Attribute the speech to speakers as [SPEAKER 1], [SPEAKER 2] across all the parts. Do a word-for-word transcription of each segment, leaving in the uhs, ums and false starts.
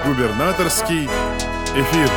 [SPEAKER 1] Губернаторский эфир.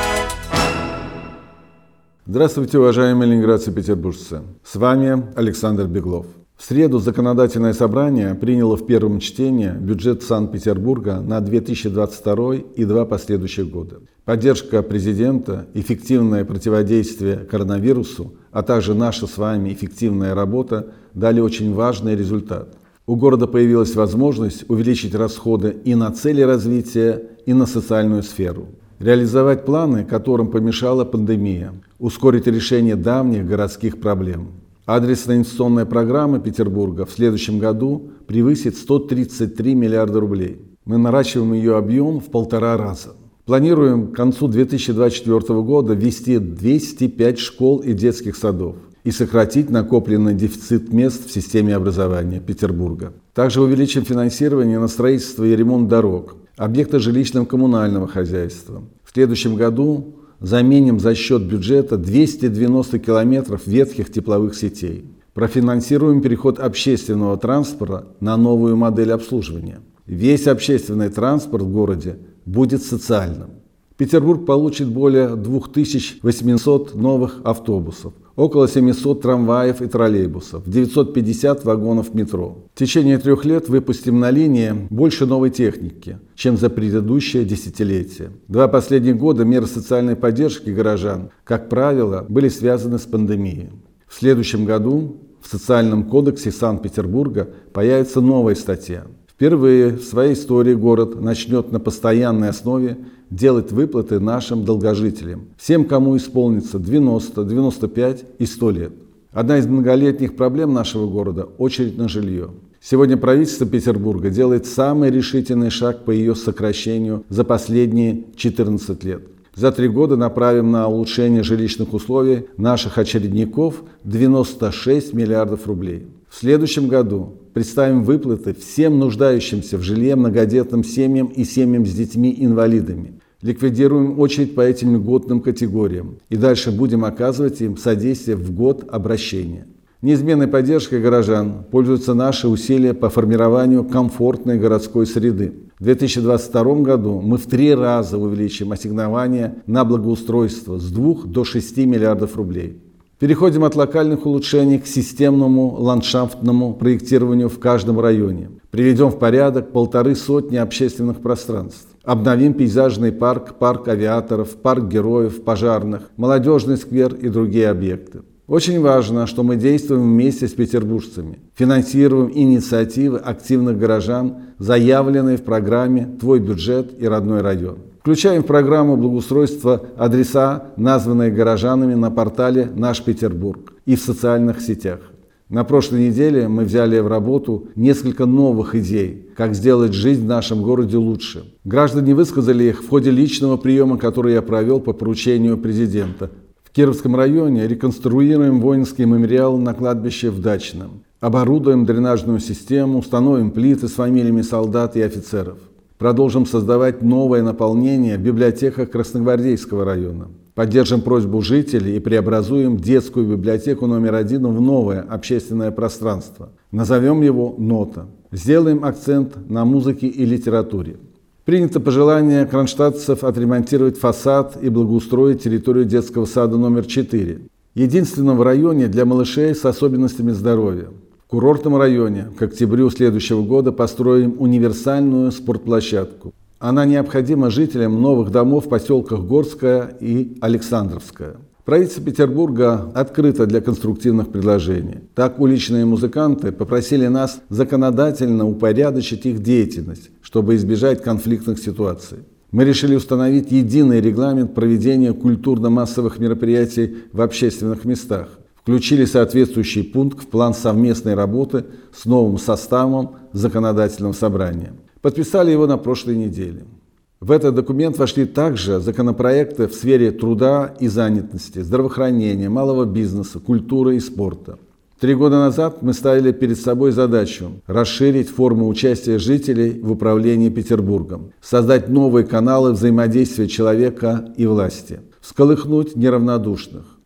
[SPEAKER 2] Здравствуйте, уважаемые ленинградцы и петербуржцы. С вами Александр Беглов. В среду Законодательное собрание приняло в первом чтении бюджет Санкт-Петербурга на две тысячи двадцать второй и два последующих года. Поддержка президента, эффективное противодействие коронавирусу, а также наша с вами эффективная работа дали очень важный результат. У города появилась возможность увеличить расходы и на цели развития, и на социальную сферу. Реализовать планы, которым помешала пандемия, ускорить решение давних городских проблем. Адресная инвестиционная программа Петербурга в следующем году превысит сто тридцать три миллиарда рублей. Мы наращиваем ее объем в полтора раза. Планируем к концу две тысячи двадцать четвёртого года ввести двести пять школ и детских садов и сократить накопленный дефицит мест в системе образования Петербурга. Также увеличим финансирование на строительство и ремонт дорог, объекты жилищно-коммунального хозяйства. В следующем году заменим за счет бюджета двести девяносто километров ветхих тепловых сетей. Профинансируем переход общественного транспорта на новую модель обслуживания. Весь общественный транспорт в городе будет социальным. Петербург получит более две тысячи восемьсот новых автобусов, около семисот трамваев и троллейбусов, девятьсот пятьдесят вагонов метро. В течение трех лет выпустим на линии больше новой техники, чем за предыдущее десятилетие. Два последних года меры социальной поддержки горожан, как правило, были связаны с пандемией. В следующем году в Социальном кодексе Санкт-Петербурга появится новая статья. Впервые в своей истории город начнет на постоянной основе делать выплаты нашим долгожителям, всем, кому исполнится девяносто, девяносто пять и сто лет. Одна из многолетних проблем нашего города – очередь на жилье. Сегодня правительство Петербурга делает самый решительный шаг по ее сокращению за последние четырнадцать лет. За три года направим на улучшение жилищных условий наших очередников девяносто шесть миллиардов рублей. В следующем году представим выплаты всем нуждающимся в жилье многодетным семьям и семьям с детьми-инвалидами. Ликвидируем очередь по этим льготным категориям и дальше будем оказывать им содействие в год обращения. Неизменной поддержкой горожан пользуются наши усилия по формированию комфортной городской среды. В две тысячи двадцать втором году мы в три раза увеличим ассигнования на благоустройство с двух до шести миллиардов рублей. Переходим от локальных улучшений к системному ландшафтному проектированию в каждом районе. Приведем в порядок полторы сотни общественных пространств. Обновим пейзажный парк, парк авиаторов, парк героев, пожарных, молодежный сквер и другие объекты. Очень важно, что мы действуем вместе с петербуржцами, финансируем инициативы активных горожан, заявленные в программе «Твой бюджет и родной район». Включаем в программу благоустройства адреса, названные горожанами на портале «Наш Петербург» и в социальных сетях. На прошлой неделе мы взяли в работу несколько новых идей, как сделать жизнь в нашем городе лучше. Граждане высказали их в ходе личного приема, который я провел по поручению президента. В Кировском районе реконструируем воинский мемориал на кладбище в Дачном. Оборудуем дренажную систему, установим плиты с фамилиями солдат и офицеров. Продолжим создавать новое наполнение в библиотеках Красногвардейского района. Поддержим просьбу жителей и преобразуем детскую библиотеку номер один в новое общественное пространство. Назовем его «Нота». Сделаем акцент на музыке и литературе. Принято пожелание кронштадтцев отремонтировать фасад и благоустроить территорию детского сада номер четыре, единственного в районе для малышей с особенностями здоровья. В курортном районе к октябрю следующего года построим универсальную спортплощадку. Она необходима жителям новых домов в поселках Горская и Александровская. Правительство Петербурга открыто для конструктивных предложений. Так уличные музыканты попросили нас законодательно упорядочить их деятельность, чтобы избежать конфликтных ситуаций. Мы решили установить единый регламент проведения культурно-массовых мероприятий в общественных местах. Включили соответствующий пункт в план совместной работы с новым составом законодательного собрания. Подписали его на прошлой неделе. В этот документ вошли также законопроекты в сфере труда и занятости, здравоохранения, малого бизнеса, культуры и спорта. Три года назад мы ставили перед собой задачу расширить форму участия жителей в управлении Петербургом, создать новые каналы взаимодействия человека и власти, всколыхнуть неравнодушных.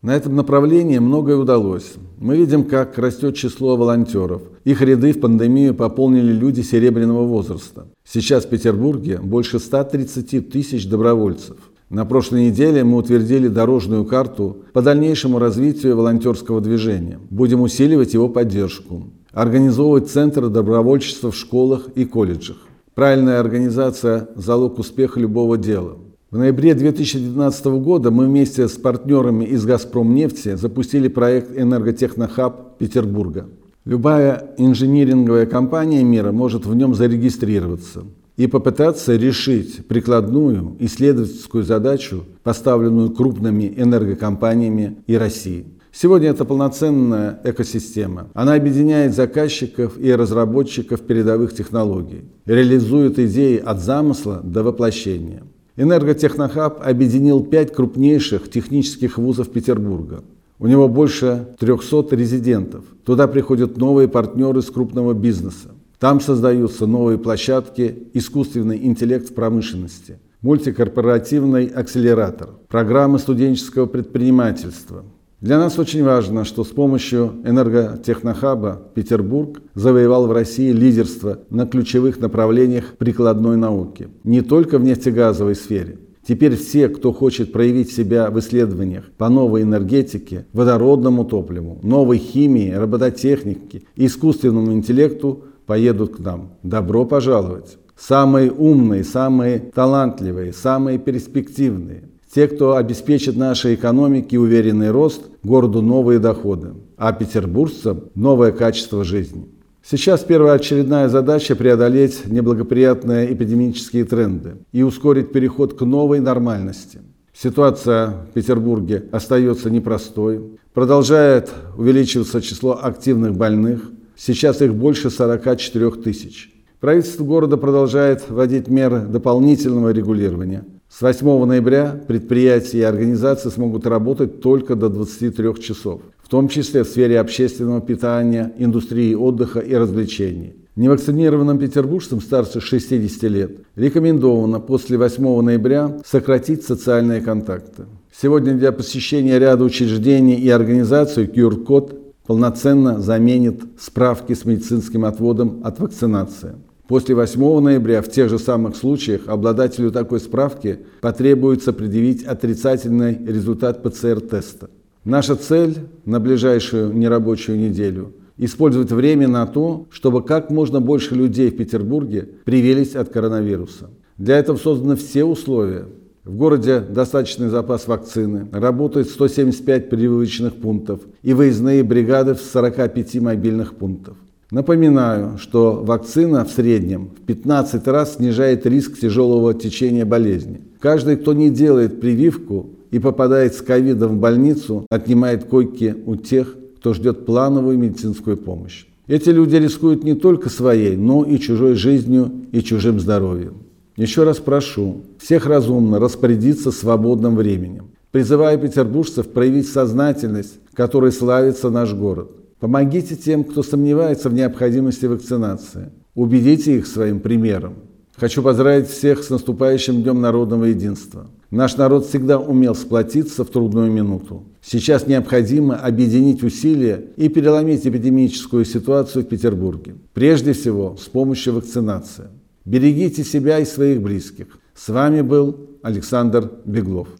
[SPEAKER 2] На этом направлении многое удалось. Мы видим, как растет число волонтеров. Их ряды в пандемию пополнили люди серебряного возраста. Сейчас в Петербурге больше ста тридцати тысяч добровольцев. На прошлой неделе мы утвердили дорожную карту по дальнейшему развитию волонтерского движения. Будем усиливать его поддержку, организовывать центры добровольчества в школах и колледжах. Правильная организация – залог успеха любого дела. В ноябре две тысячи девятнадцатого года мы вместе с партнерами из «Газпромнефти» запустили проект «Энерготехнохаб Петербурга». Любая инжиниринговая компания мира может в нем зарегистрироваться и попытаться решить прикладную исследовательскую задачу, поставленную крупными энергокомпаниями и Россией. Сегодня это полноценная экосистема. Она объединяет заказчиков и разработчиков передовых технологий, реализует идеи от замысла до воплощения. Энерготехнохаб объединил пять крупнейших технических вузов Петербурга. У него больше трехсот резидентов. Туда приходят новые партнеры из крупного бизнеса. Там создаются новые площадки, искусственный интеллект в промышленности, мультикорпоративный акселератор, программы студенческого предпринимательства. Для нас очень важно, что с помощью Энерготехнохаба Петербург завоевал в России лидерство на ключевых направлениях прикладной науки, не только в нефтегазовой сфере. Теперь все, кто хочет проявить себя в исследованиях по новой энергетике, водородному топливу, новой химии, робототехнике, искусственному интеллекту, поедут к нам. Добро пожаловать! Самые умные, самые талантливые, самые перспективные. Те, кто обеспечит нашей экономике уверенный рост, городу новые доходы, а петербуржцам новое качество жизни. Сейчас первоочередная задача – преодолеть неблагоприятные эпидемические тренды и ускорить переход к новой нормальности. Ситуация в Петербурге остается непростой, продолжает увеличиваться число активных больных, сейчас их больше сорока четырёх тысяч. Правительство города продолжает вводить меры дополнительного регулирования. С восьмого ноября предприятия и организации смогут работать только до двадцати трёх часов, в том числе в сфере общественного питания, индустрии отдыха и развлечений. Невакцинированным петербуржцам старше шестидесяти лет рекомендовано после восьмого ноября сократить социальные контакты. Сегодня для посещения ряда учреждений и организаций ку ар код полноценно заменит справки с медицинским отводом от вакцинации. После восьмого ноября в тех же самых случаях обладателю такой справки потребуется предъявить отрицательный результат пэ цэ эр теста. Наша цель на ближайшую нерабочую неделю – использовать время на то, чтобы как можно больше людей в Петербурге привились от коронавируса. Для этого созданы все условия. В городе достаточный запас вакцины, работает сто семьдесят пять прививочных пунктов и выездные бригады в сорока пяти мобильных пунктах. Напоминаю, что вакцина в среднем в пятнадцать раз снижает риск тяжелого течения болезни. Каждый, кто не делает прививку и попадает с ковидом в больницу, отнимает койки у тех, кто ждет плановую медицинскую помощь. Эти люди рискуют не только своей, но и чужой жизнью и чужим здоровьем. Еще раз прошу всех разумно распорядиться свободным временем. Призываю петербуржцев проявить сознательность, которой славится наш город. Помогите тем, кто сомневается в необходимости вакцинации. Убедите их своим примером. Хочу поздравить всех с наступающим Днем народного единства. Наш народ всегда умел сплотиться в трудную минуту. Сейчас необходимо объединить усилия и переломить эпидемическую ситуацию в Петербурге. Прежде всего, с помощью вакцинации. Берегите себя и своих близких. С вами был Александр Беглов.